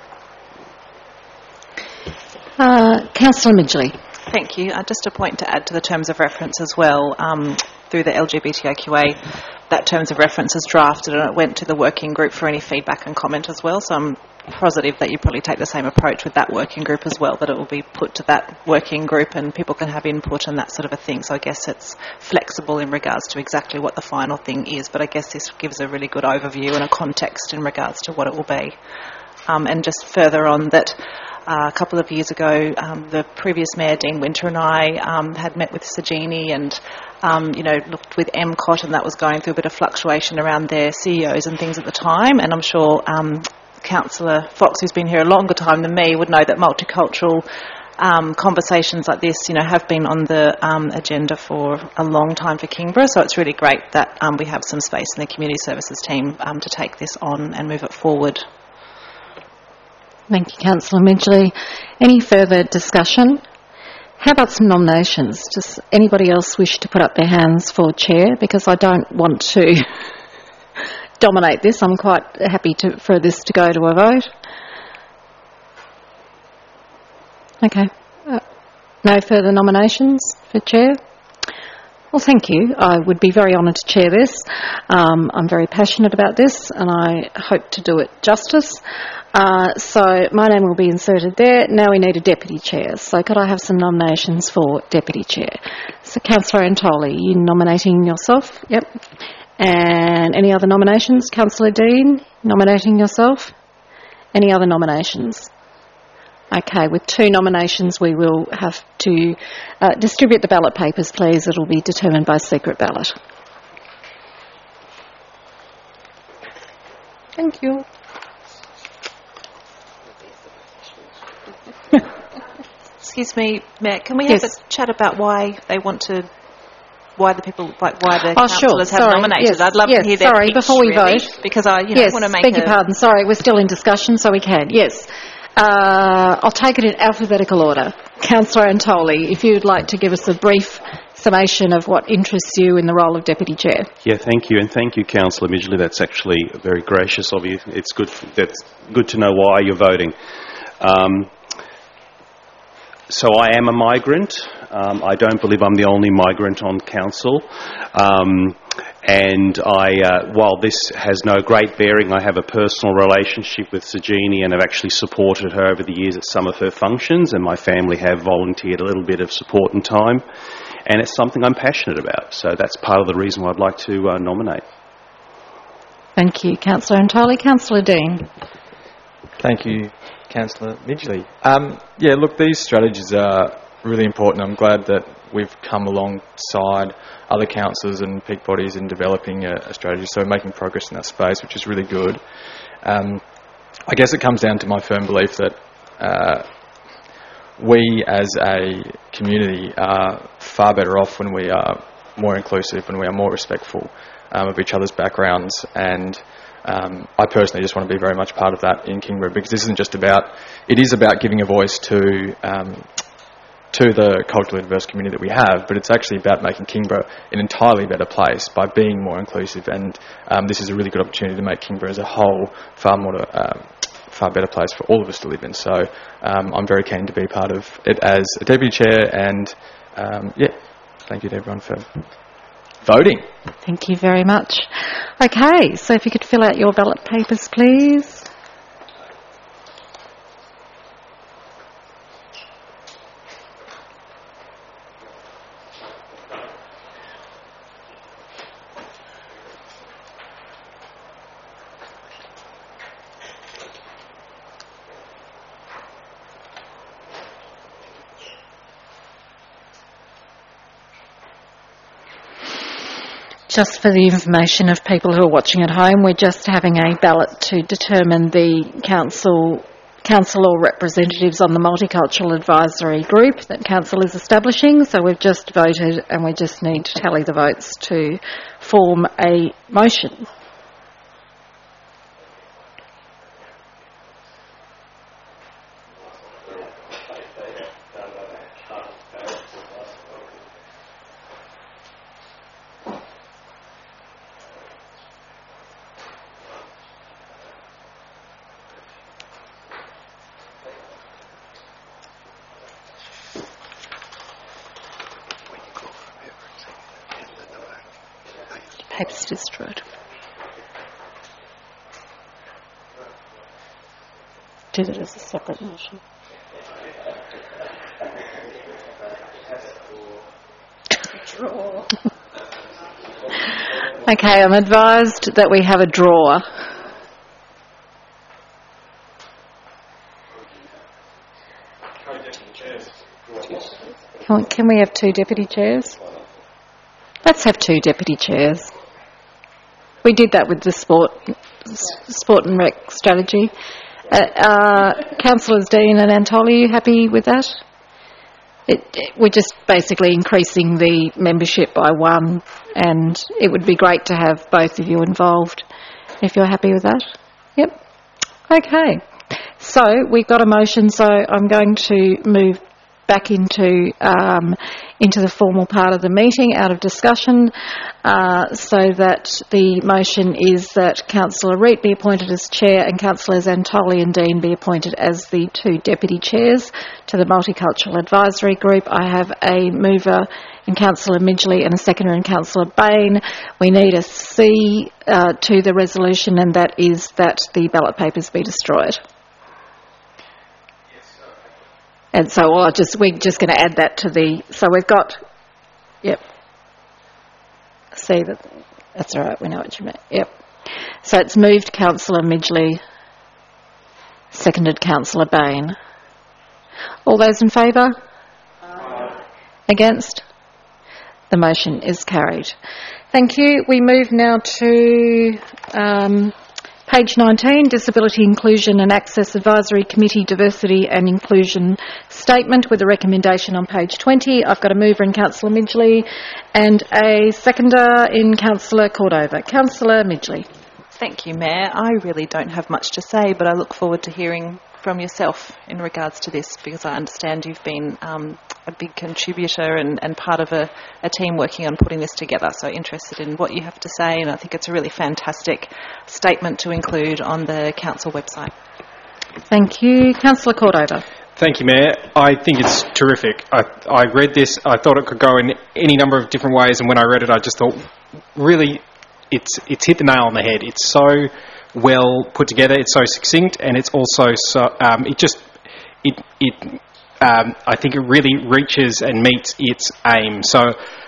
A: Uh, Councillor Midgley.
K: Thank you. Uh, just a point to add to the terms of reference as well. Um, through the L G B T I Q A, that terms of reference is drafted and it went to the working group for any feedback and comment as well. So I'm positive that you probably take the same approach with that working group as well, that it will be put to that working group and people can have input and that sort of a thing. So I guess it's flexible in regards to exactly what the final thing is, but I guess this gives a really good overview and a context in regards to what it will be. Um, and just further on that, Uh, a couple of years ago, um, the previous Mayor, Dean Winter, and I um, had met with Sajini and, um, you know, looked with M C O T, and that was going through a bit of fluctuation around their C E Os and things at the time. And I'm sure um, Councillor Fox, who's been here a longer time than me, would know that multicultural um, conversations like this, you know, have been on the um, agenda for a long time for Kingborough. So it's really great that um, we have some space in the community services team um, to take this on and move it forward.
A: Thank you, Councillor Midgley. Any further discussion? How about some nominations? Does anybody else wish to put up their hands for chair? Because I don't want to dominate this. I'm quite happy to, for this to go to a vote. Okay. Uh, no further nominations for chair? Well, thank you. I would be very honoured to chair this. Um, I'm very passionate about this and I hope to do it justice. Uh, so my name will be inserted there. Now we need a deputy chair. So could I have some nominations for deputy chair? So Councillor Antoli, you nominating yourself? Yep. And any other nominations? Councillor Dean, nominating yourself? Any other nominations? Okay, with two nominations we will have to uh, distribute the ballot papers, please. It will be determined by secret ballot. Thank you.
K: Excuse me, Mayor, can we have
A: yes.
K: a chat about why they want to, why the people, like why the
A: oh,
K: councillors
A: sure.
K: have
A: sorry.
K: nominated?
A: Yes.
K: I'd love
A: yes.
K: to hear their
A: Sorry,
K: pitch,
A: before we
K: really,
A: vote.
K: because I, you know,
A: yes.
K: want to make
A: beg
K: a...
A: your pardon. Sorry, we're still in discussion, so we can. Yes. Uh, I'll take it in alphabetical order. Councillor Antoli, if you'd like to give us a brief summation of what interests you in the role of Deputy Chair.
D: Yeah, thank you, and thank you, Councillor Midgley. That's actually very gracious of you. It's good. That's good to know why you're voting. Um, so I am a migrant. Um, I don't believe I'm the only migrant on council. Um, and I, uh, while this has no great bearing, I have a personal relationship with Sajini and have actually supported her over the years at some of her functions, and my family have volunteered a little bit of support and time. And it's something I'm passionate about. So that's part of the reason why I'd like to uh, nominate.
A: Thank you, Councillor Antoli. Councillor Dean.
J: Thank you, Councillor Midgley. Um, yeah, look, these strategies are really important. I'm glad that we've come alongside other councils and peak bodies in developing a, a strategy, so we're making progress in that space, which is really good. Um, I guess it comes down to my firm belief that uh, we as a community are far better off when we are more inclusive, when we are more respectful um, of each other's backgrounds, and um, I personally just want to be very much part of that in Kingborough, because this isn't just about, it is about giving a voice to um, to the culturally diverse community that we have, but it's actually about making Kingborough an entirely better place by being more inclusive, and um, this is a really good opportunity to make Kingborough as a whole far more uh, far better place for all of us to live in. So um, I'm very keen to be part of it as a deputy chair, and um, yeah, thank you to everyone for voting.
A: Thank you very much. Okay, so if you could fill out your ballot papers, please. Just for the information of people who are watching at home, we're just having a ballot to determine the council council or representatives on the Multicultural Advisory Group that council is establishing. So we've just voted and we just need to tally the votes to form a motion. Paper's destroyed. Do that as a separate motion. Draw. Okay, I'm advised that we have a draw. Can we, can we have two deputy chairs? Let's have two deputy chairs. We did that with the sport, sport and rec strategy. Uh, uh, Councillors Dean and Antoli, are you happy with that? It, it, we're just basically increasing the membership by one, and it would be great to have both of you involved, if you're happy with that. Yep. Okay. So we've got a motion, so I'm going to move back into um, into the formal part of the meeting, out of discussion, uh, so that the motion is that Councillor Reid be appointed as Chair and Councillors Antoli and Dean be appointed as the two Deputy Chairs to the Multicultural Advisory Group. I have a mover in Councillor Midgley and a seconder in Councillor Bain. We need a C uh, to the resolution, and that is that the ballot papers be destroyed. And so I'll just, we're just going to add that to the, so we've got, yep, see that, that's all right, we know what you meant, yep. So it's moved Councillor Midgley, seconded Councillor Bain. All those in favour? Aye. Against? The motion is carried. Thank you. We move now to um, page nineteen, Disability Inclusion and Access Advisory Committee Diversity and Inclusion Statement with a recommendation on page twenty. I've got a mover in Councillor Midgley and a seconder in Councillor Cordova. Councillor Midgley.
K: Thank you, Mayor. I really don't have much to say, but I look forward to hearing from yourself in regards to this, because I understand you've been um, a big contributor and, and part of a, a team working on putting this together, so interested in what you have to say, and I think it's a really fantastic statement to include on the council website.
A: Thank you. Councillor Cordova.
F: Thank you, Mayor. I think it's terrific. I, I read this, I thought it could go in any number of different ways, and when I read it I just thought, really, it's it's hit the nail on the head. It's so well put together, it's so succinct, and it's also so, um, it just, it, it um, I think it really reaches and meets its aim. So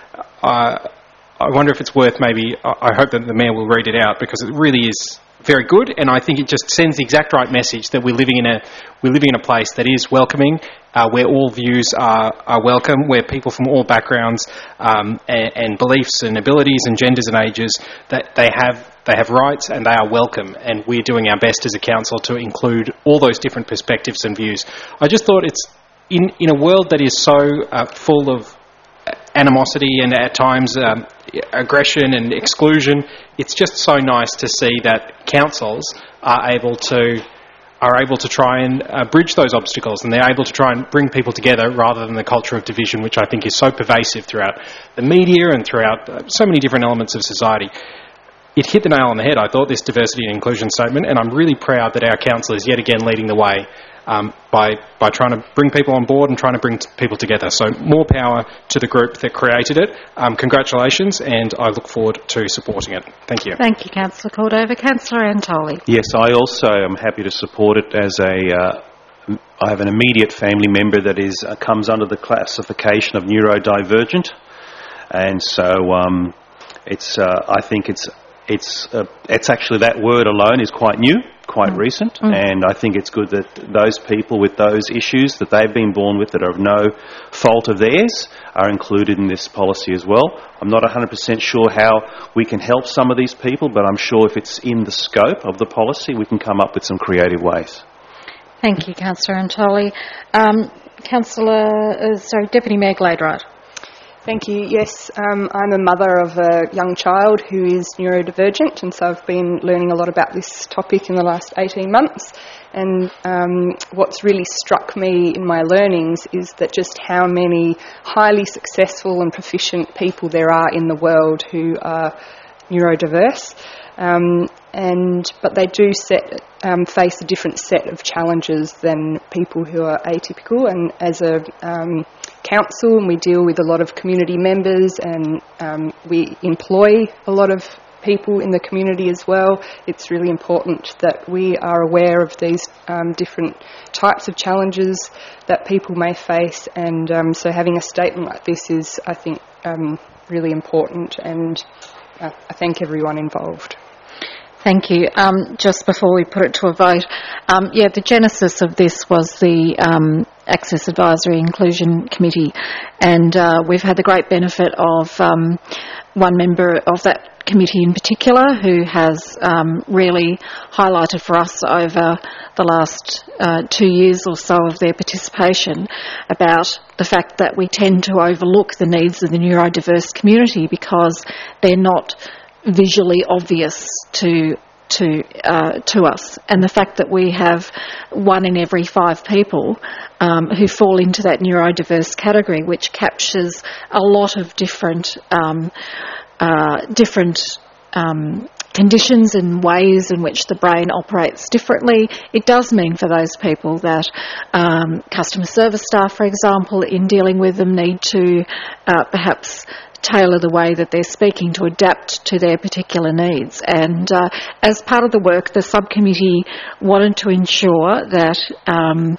F: uh, I wonder if it's worth maybe, I hope that the Mayor will read it out, because it really is very good, and I think it just sends the exact right message that we're living in a we're living in a place that is welcoming, uh, where all views are, are welcome, where people from all backgrounds um, and, and beliefs and abilities and genders and ages, that they have they have rights and they are welcome, and we're doing our best as a council to include all those different perspectives and views. I just thought it's in in a world that is so uh, full of animosity and at times um, aggression and exclusion, it's just so nice to see that councils are able to are able to try and uh, bridge those obstacles, and they're able to try and bring people together rather than the culture of division, which I think is so pervasive throughout the media and throughout uh, so many different elements of society. It hit the nail on the head, I thought, this diversity and inclusion statement, and I'm really proud that our council is yet again leading the way um, by by trying to bring people on board and trying to bring t- people together. So more power to the group that created it. Um, congratulations, and I look forward to supporting it. Thank you.
A: Thank you, Councillor Cordova. Councillor Antoli.
D: Yes, I also am happy to support it as a... Uh, I have an immediate family member that is uh, comes under the classification of neurodivergent, and so um, it's. Uh, I think it's it's uh, it's actually, that word alone is quite new, quite
A: Mm.
D: recent,
A: Mm.
D: and I think it's good that those people with those issues that they've been born with that are of no fault of theirs are included in this policy as well. I'm not one hundred percent sure how we can help some of these people, but I'm sure if it's in the scope of the policy, we can come up with some creative ways.
A: Thank you, Councillor Antoli. Um, Councillor, uh, sorry, Deputy Mayor Gladright.
H: Thank you. Yes, um, I'm a mother of a young child who is neurodivergent, and so I've been learning a lot about this topic in the last eighteen months. And um, what's really struck me in my learnings is that just how many highly successful and proficient people there are in the world who are neurodiverse. Um, and but they do set, um, face a different set of challenges than people who are atypical. And as a um, council, and we deal with a lot of community members, and um, we employ a lot of people in the community as well. It's really important that we are aware of these um, different types of challenges that people may face, and um, so having a statement like this is, I think, um, really important, and uh, I thank everyone involved.
A: Thank you. Um, just before we put it to a vote, um, yeah, the genesis of this was the um, Access Advisory Inclusion Committee, and uh, we've had the great benefit of um, one member of that committee in particular who has um, really highlighted for us over the last uh, two years or so of their participation about the fact that we tend to overlook the needs of the neurodiverse community because they're not visually obvious to to uh, to us, and the fact that we have one in every five people um, who fall into that neurodiverse category, which captures a lot of different um, uh, different um, conditions and ways in which the brain operates differently. It does mean for those people that um, customer service staff, for example, in dealing with them, need to uh, perhaps tailor the way that they're speaking to adapt to their particular needs. And uh, as part of the work, the subcommittee wanted to ensure that um,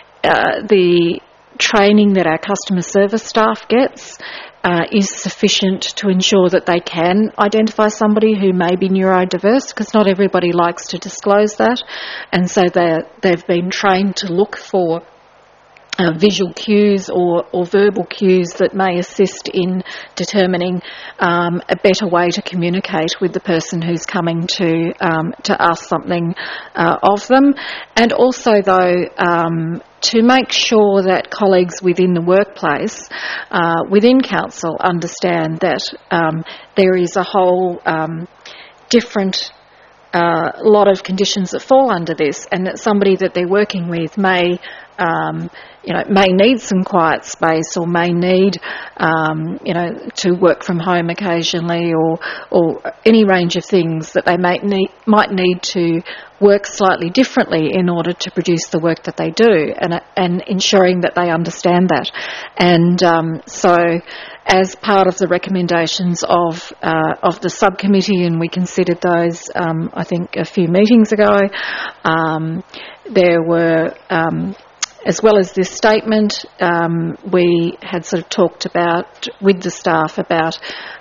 A: uh, the training that our customer service staff gets uh, is sufficient to ensure that they can identify somebody who may be neurodiverse, because not everybody likes to disclose that. And so they've been trained to look for Uh, visual cues or, or verbal cues that may assist in determining um, a better way to communicate with the person who's coming to um, to ask something uh, of them. And also, though, um, to make sure that colleagues within the workplace, uh, within council, understand that um, there is a whole um, different uh, lot of conditions that fall under this, and that somebody that they're working with may Um, you know, may need some quiet space, or may need, um, you know, to work from home occasionally, or or any range of things that they may need, might need to work slightly differently in order to produce the work that they do, and and ensuring that they understand that. And um, so, as part of the recommendations of uh, of the subcommittee, and we considered those, um, I think, a few meetings ago, um, there were. Um, As well as this statement, um, we had sort of talked about with the staff about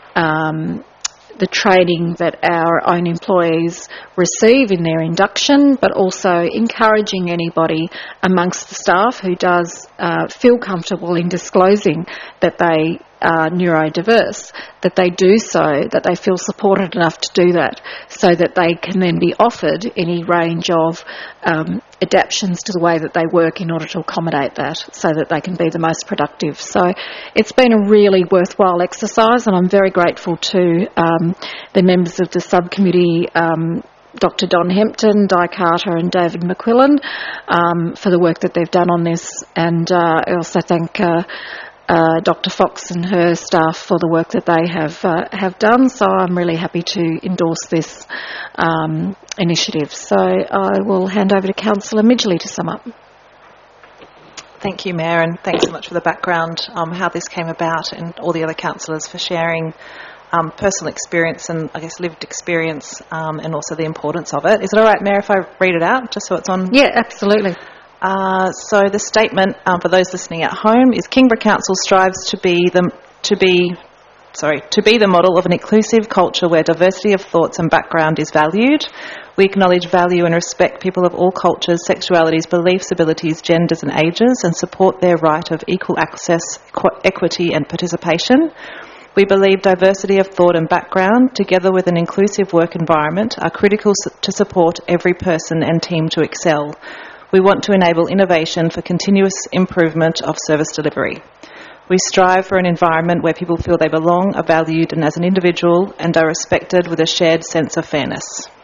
A: um, the training that our own employees receive in their induction, but also encouraging anybody amongst the staff who does uh, feel comfortable in disclosing that they are neurodiverse, that they do so, that they feel supported enough to do that, so that they can then be offered any range of um, adaptations to the way that they work in order to accommodate that, so that they can be the most productive. So it's been a really worthwhile exercise, and I'm very grateful to um, the members of the subcommittee, um, Doctor Don Hempton, Di Carter and David McQuillan, um, for the work that they've done on this, and uh, I also thank uh, Uh, Doctor Fox and her staff for the work that they have uh, have done. So I'm really happy to endorse this um, initiative. So I will hand over to Councillor Midgley to sum up.
K: Thank you, Mayor, and thanks so much for the background, um, how this came about, and all the other councillors for sharing um, personal experience and, I guess, lived experience, um, and also the importance of it. Is it all right, Mayor, if I read it out, just so it's on?
A: Yeah, absolutely.
K: Uh, so the statement, um, for those listening at home, is Kingborough Council strives to be the to be sorry, to be the model of an inclusive culture where diversity of thoughts and background is valued. We acknowledge, value and respect people of all cultures, sexualities, beliefs, abilities, genders and ages, and support their right of equal access, equ- equity and participation. We believe diversity of thought and background, together with an inclusive work environment, are critical to support every person and team to excel. We want to enable innovation for continuous improvement of service delivery. We strive for an environment where people feel they belong, are valued and as an individual, and are respected with a shared sense of fairness.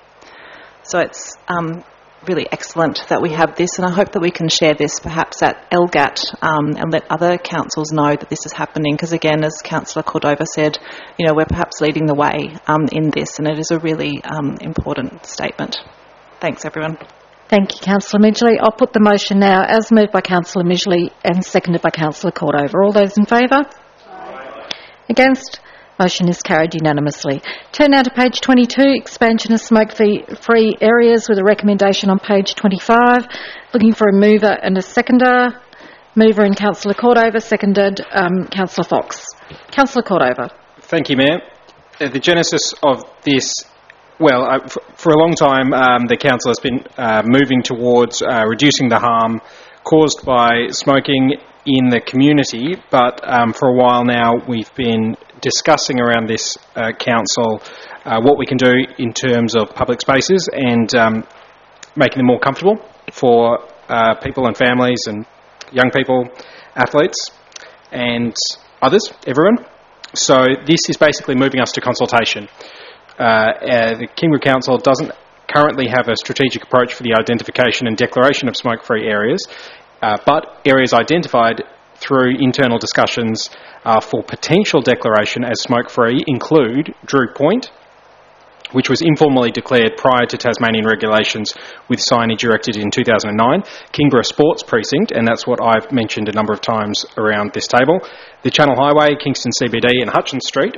K: So it's um, really excellent that we have this, and I hope that we can share this perhaps at L G A T um, and let other councils know that this is happening, because again, as Councillor Cordova said, you know, we're perhaps leading the way um, in this, and it is a really um, important statement. Thanks, everyone.
A: Thank you, Councillor Midgley. I'll put the motion now as moved by Councillor Midgley and seconded by Councillor Cordova. All those in favour? Aye. Against? Motion is carried unanimously. Turn now to page twenty-two, expansion of smoke-free areas, with a recommendation on page twenty-five. Looking for a mover and a seconder. Mover in Councillor Cordova, seconded um, Councillor Fox. Councillor Cordova.
F: Thank you, Mayor. Uh, the genesis of this, well, uh, f- for a long time um, the Council has been uh, moving towards uh, reducing the harm caused by smoking in the community, but um, for a while now we've been discussing around this uh, council uh, what we can do in terms of public spaces and um, making them more comfortable for uh, people and families and young people, athletes and others, everyone. So this is basically moving us to consultation. Uh, uh, the Kingborough Council doesn't currently have a strategic approach for the identification and declaration of smoke-free areas, uh, but areas identified through internal discussions uh, for potential declaration as smoke-free include Drew Point, which was informally declared prior to Tasmanian regulations with signage erected in two thousand nine, Kingborough Sports Precinct, and that's what I've mentioned a number of times around this table, the Channel Highway, Kingston C B D and Hutchins Street.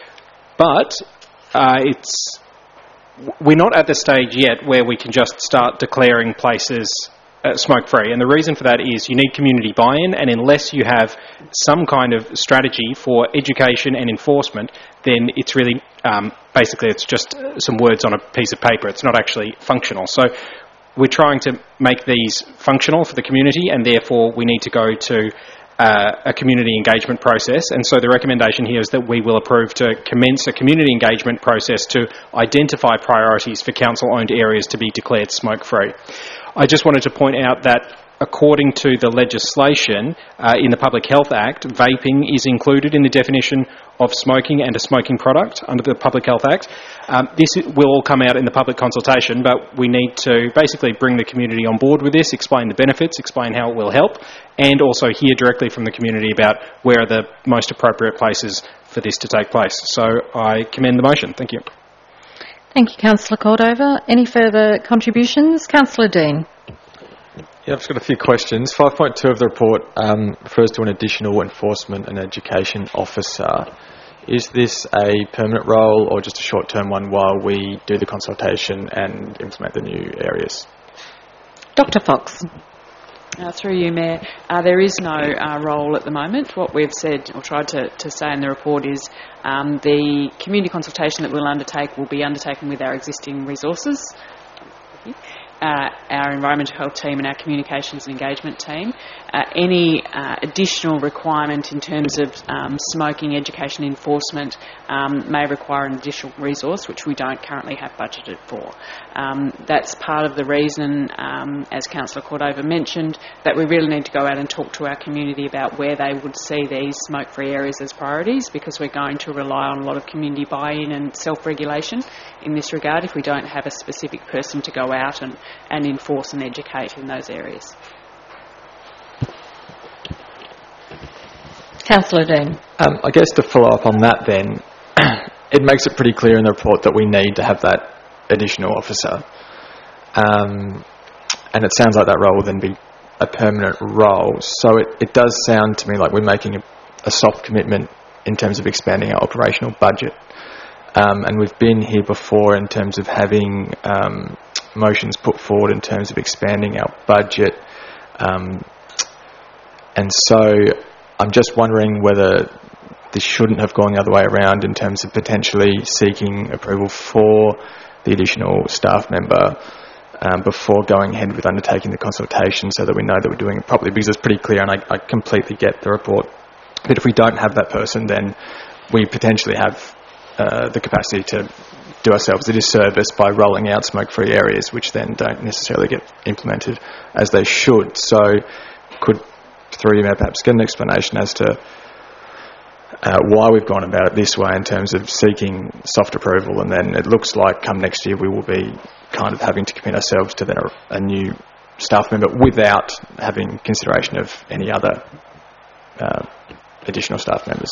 F: But uh, it's we're not at the stage yet where we can just start declaring places Uh, smoke-free, and the reason for that is you need community buy-in, and unless you have some kind of strategy for education and enforcement, then it's really um, basically it's just some words on a piece of paper. It's not actually functional. So we're trying to make these functional for the community, and therefore we need to go to uh, a community engagement process. And so the recommendation here is that we will approve to commence a community engagement process to identify priorities for council-owned areas to be declared smoke-free. I just wanted to point out that according to the legislation uh, in the Public Health Act, vaping is included in the definition of smoking and a smoking product under the Public Health Act. Um, this will all come out in the public consultation, but we need to basically bring the community on board with this, explain the benefits, explain how it will help, and also hear directly from the community about where are the most appropriate places for this to take place. So I commend the motion. Thank you.
A: Thank you, Councillor Cordova. Any further contributions? Councillor Dean.
J: Yeah, I've just got a few questions. five point two of the report um, refers to an additional enforcement and education officer. Is this a permanent role or just a short-term one while we do the consultation and implement the new areas?
A: Doctor Fox.
G: Uh, through you, Mayor, uh, there is no uh, role at the moment. What we've said or tried to, to say in the report is um, the community consultation that we'll undertake will be undertaken with our existing resources, uh, our environmental health team and our communications and engagement team. Uh, any uh, additional requirement in terms of um, smoking education enforcement um, may require an additional resource, which we don't currently have budgeted for. Um, that's part of the reason, um, as Councillor Cordova mentioned, that we really need to go out and talk to our community about where they would see these smoke-free areas as priorities, because we're going to rely on a lot of community buy-in and self-regulation in this regard if we don't have a specific person to go out and, and enforce and educate in those areas.
A: Councillor Dean.
J: Um, I guess to follow up on that then, it makes it pretty clear in the report that we need to have that additional officer. Um, and it sounds like that role will then be a permanent role. So it, it does sound to me like we're making a, a soft commitment in terms of expanding our operational budget. Um, and we've been here before in terms of having um, motions put forward in terms of expanding our budget. Um, and so I'm just wondering whether this shouldn't have gone the other way around in terms of potentially seeking approval for the additional staff member um, before going ahead with undertaking the consultation, so that we know that we're doing it properly, because it's pretty clear, and I, I completely get the report, that if we don't have that person, then we potentially have uh, the capacity to do ourselves a disservice by rolling out smoke-free areas, which then don't necessarily get implemented as they should. So could, through you, perhaps get an explanation as to uh, why we've gone about it this way in terms of seeking soft approval, and then it looks like come next year we will be kind of having to commit ourselves to then a, a new staff member without having consideration of any other uh, additional staff members.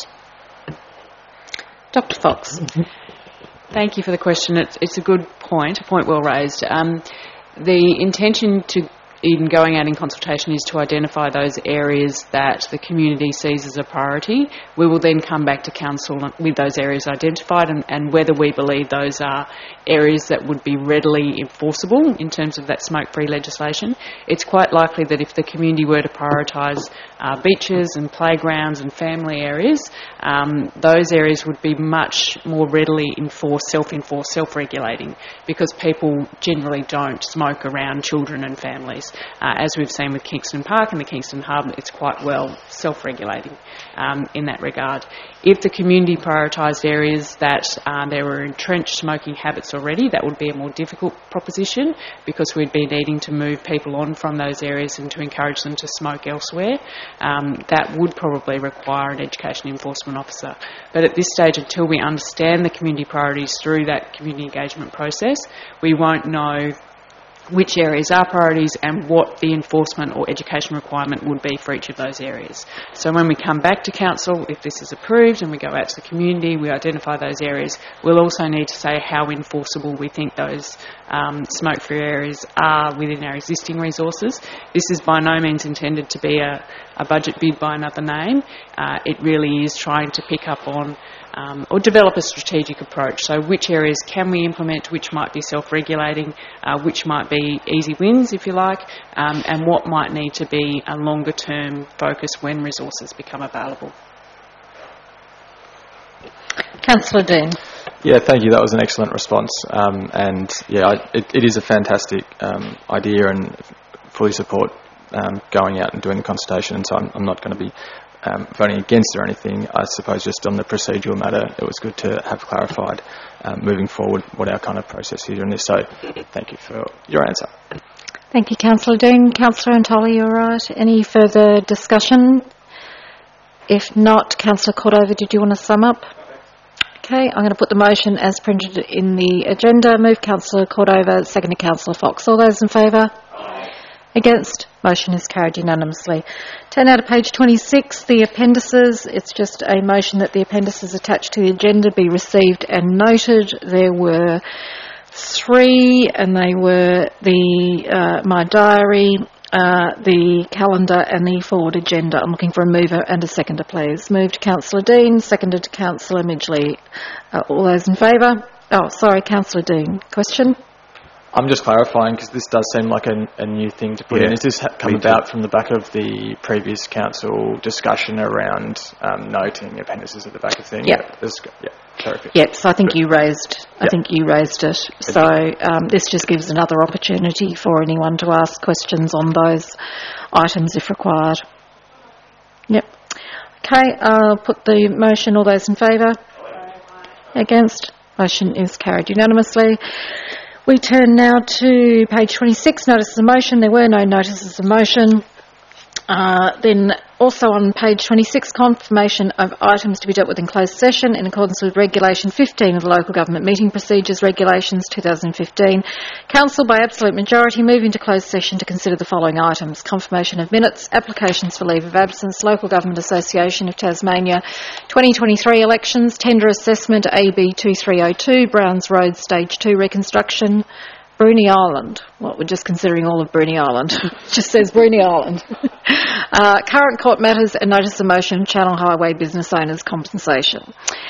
A: Doctor Fox.
G: Thank you for the question. It's, it's a good point, a point well raised. Um, the intention to in going out in consultation is to identify those areas that the community sees as a priority. We will then come back to council with those areas identified, and, and whether we believe those are areas that would be readily enforceable in terms of that smoke-free legislation. It's quite likely that if the community were to prioritise uh, beaches and playgrounds and family areas, um, those areas would be much more readily enforced, self-enforced, self-regulating, because people generally don't smoke around children and families. Uh, as we've seen with Kingston Park and the Kingston Hub, it's quite well self-regulating um, in that regard. If the community prioritised areas that uh, there were entrenched smoking habits already, that would be a more difficult proposition, because we'd be needing to move people on from those areas and to encourage them to smoke elsewhere. Um, that would probably require an education enforcement officer. But at this stage, until we understand the community priorities through that community engagement process, we won't know which areas are priorities and what the enforcement or education requirement would be for each of those areas. So when we come back to council, if this is approved and we go out to the community, we identify those areas, we'll also need to say how enforceable we think those um, smoke-free areas are within our existing resources. This is by no means intended to be a, a budget bid by another name. Uh, it really is trying to pick up on Um, or develop a strategic approach. So which areas can we implement, which might be self-regulating, uh, which might be easy wins, if you like, um, and what might need to be a longer-term focus when resources become available.
A: Councillor Dean.
J: Yeah, thank you. That was an excellent response. Um, and yeah, I, it, it is a fantastic um, idea, and fully support um, going out and doing the consultation. And so I'm, I'm not going to be Um, voting against or anything. I suppose just on the procedural matter, it was good to have clarified um, moving forward what our kind of process is on this. So thank you for your answer.
A: Thank you, Councillor Dean. Councillor Antoli, you all right? Any further discussion? If not, Councillor Cordova, did you want to sum up? Okay, I'm going to put the motion as printed in the agenda. Move Councillor Cordova, seconded Councillor Fox. All those in favour? Against? Motion is carried unanimously. Turn out to page twenty-six, the appendices. It's just a motion that the appendices attached to the agenda be received and noted. There were three, and they were the uh, my diary, uh, the calendar and the forward agenda. I'm looking for a mover and a seconder, please. Moved Councillor Dean, seconded to Councillor Midgley. Uh, all those in favour? Oh, sorry, Councillor Dean. Question?
J: I'm just clarifying, because this does seem like a, a new thing to put
D: yeah.
J: in. Has this ha- come about from the back of the previous council discussion around um, noting appendices at the back of things?
A: Yep.
J: Yeah. Terrific.
A: Yes, I think you raised. I
J: Yep.
A: think you raised it. So um, this just gives another opportunity for anyone to ask questions on those items if required. Yep. Okay. I'll put the motion. All those in favour? Against? Motion is carried unanimously. We turn now to page twenty-six, notices of motion. There were no notices of motion. Uh, then also on page twenty-six, confirmation of items to be dealt with in closed session in accordance with Regulation fifteen of the Local Government Meeting Procedures Regulations two thousand fifteen. Council by absolute majority move into closed session to consider the following items: confirmation of minutes, applications for leave of absence, Local Government Association of Tasmania twenty twenty-three elections, tender assessment A B two three oh two, Browns Road Stage two reconstruction, Bruny Island. Well, we're just considering all of Bruny Island. It just says Bruny Island. uh, current court matters and notice of motion, Channel Highway business owners compensation.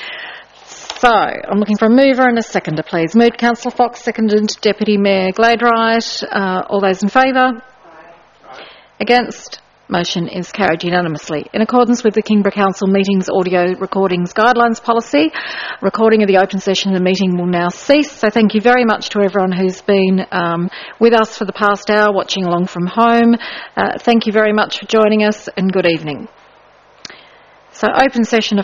A: So, I'm looking for a mover and a seconder, please. Moved Councillor Fox, seconded Deputy Mayor Gladwright. Uh, all those in favour? Against? Motion is carried unanimously. In accordance with the Kingborough Council Meetings Audio Recordings Guidelines Policy, recording of the open session of the meeting will now cease. So thank you very much to everyone who's been um, with us for the past hour, watching along from home. Uh, thank you very much for joining us, and good evening. So open session